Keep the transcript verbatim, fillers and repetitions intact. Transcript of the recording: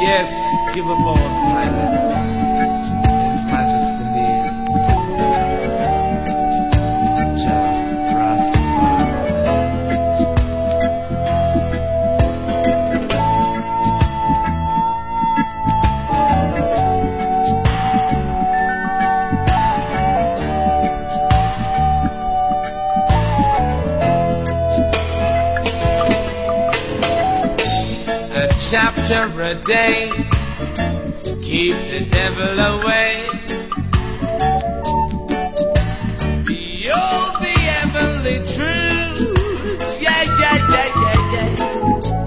Yes, give up all silence. His Majesty near. Jah Rastafari. A chapter a day, keep the devil away.